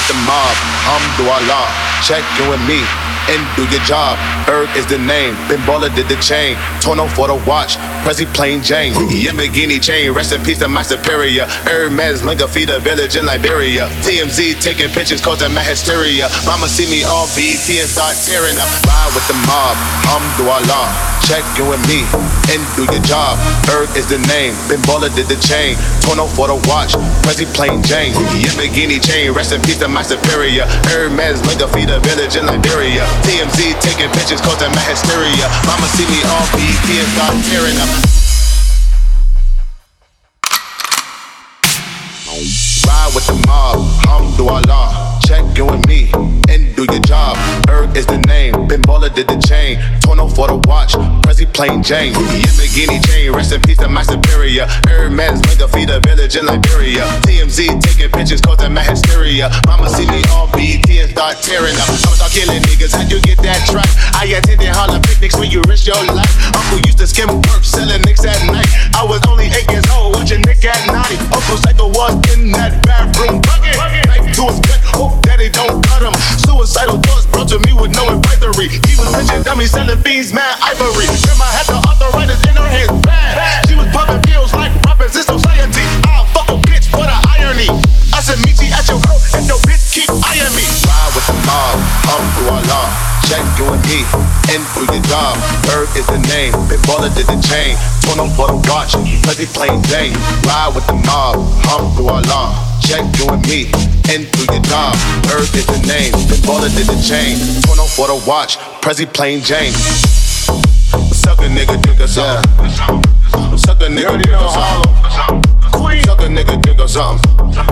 the mob, Alhamdulillah. Check in with me and do your job. Erg is the name, Ben Baller did the chain. Tono for the watch, Prezi plain Jane. Yamagini chain, rest in peace to my superior. Hermes Linga feed a village in Liberia. TMZ taking pictures causing my hysteria. Mama see me on BT and start tearing up. Ride with the mob, Alhamdulillah. Check in with me and do your job. Erg is the name, Ben Baller did the chain. Tono for the watch, Prezi plain Jane. Yamagini chain, rest in peace to my superior. Hermes Linga feed a village in Liberia. TMZ taking pictures causing my hysteria. Mama see me on BT and start tearing up. Ride with the mob, Alhamdulillah. Check in with me and do your job. Erg is the name, Ben Baller did the chain. Tono for the watch, Prezi plain Jane. Yamagini chain, rest in peace to my superior. Hermes Linga feed a village in Liberia. TMZ taking pictures causing my hysteria. Mama see me on BT and start tearing up. I'ma start killing niggas, how'd you get that track? I attended Harlem picnics where you risk your life. Uncle used to skim work, selling nicks at night. I was only 8 years old, watching Nick at Naughty. Uncle Psycho was in that bathroom bucket. Knife to his gut, hope daddy don't cut him. Suicidal thoughts brought to me with no advisory. He was pitching dummies, selling fiends, mad ivory. Grandma had the arthritis in her hands, bad. She was pumping pills like rappers in society. I'll fuck a bitch for the irony. I said meet you at your girl and your bitch keep eyeing me. Ride with the mob, Alhamdulillah. Check in with me and do your job. Erg is the name, Ben Baller did the chain. Tono for the watch, Prezi plain Jane. Ride with the mob, Alhamdulillah. Check in with me and do your job. Erg is the name, Ben Baller did the chain. Tono for the watch, Prezi plain Jane. Suck a nigga, drink a something. Suck a nigga, drink a something. Suck a nigga, drink a something.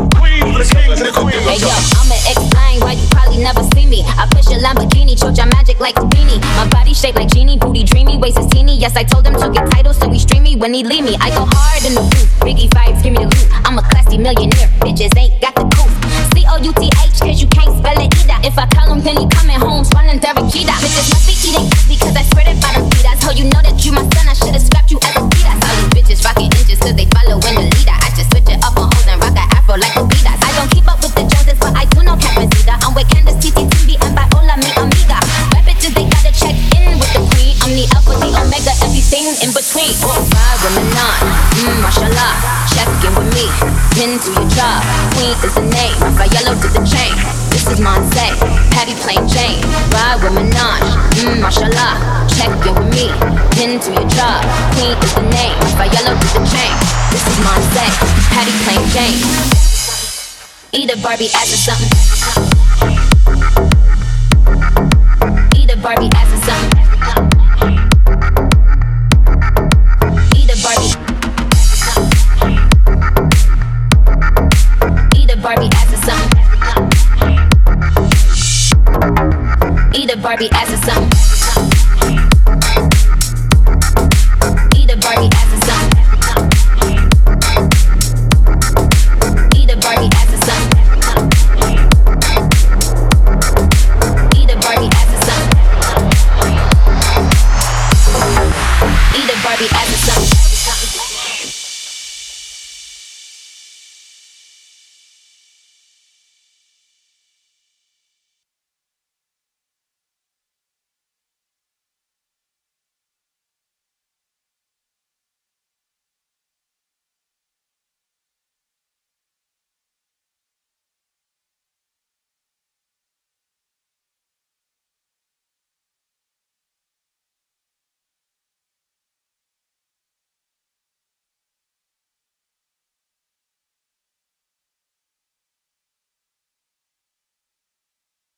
Hey yo, I'ma explain why you probably never see me. I push a Lamborghini, choke your magic like Houdini. My body shaped like genie, booty dreamy, waist is teeny. Yes, I told him to get titles, so he stream me when he leave me. I go hard in the booth, Biggie vibes, give me the loot. I'm a classy millionaire, bitches ain't got the couth. C-O-U-T-H, cause you can't spell it either. If I call him, then he coming home, swallowing Derek-Kita. Bitches must be eating ass because I spread it by them feet. That's how you know that you my son, I should've scrapped you as a fetus. All these bitches rocking inches cause they following the leader. I just switch it up on hoes and rock an afro like a Adidas. I don't keep up with the Joneses, but I do know Capazita. I'm with Candace, Titi, Timby, and Viola, mi amiga. Rap bitches, they gotta check in with the queen. I'm the alpha, the omega, everything in between. Ride with Manon, mashallah. Check in with me, pin to your job. Queen is the name, Rafaello did the chain. This is Monse, Patty plain Jane. Ride with Minaj, mashallah. Check in with me, pin to your job. Queen is the name, Rafaello did the chain. This is Monse, Patty plain Jane. Eat a Barbie ass or something. Eat a Barbie ass or something. Eat a Barbie. Eat a Barbie ass or something. Eat a Barbie ass or something.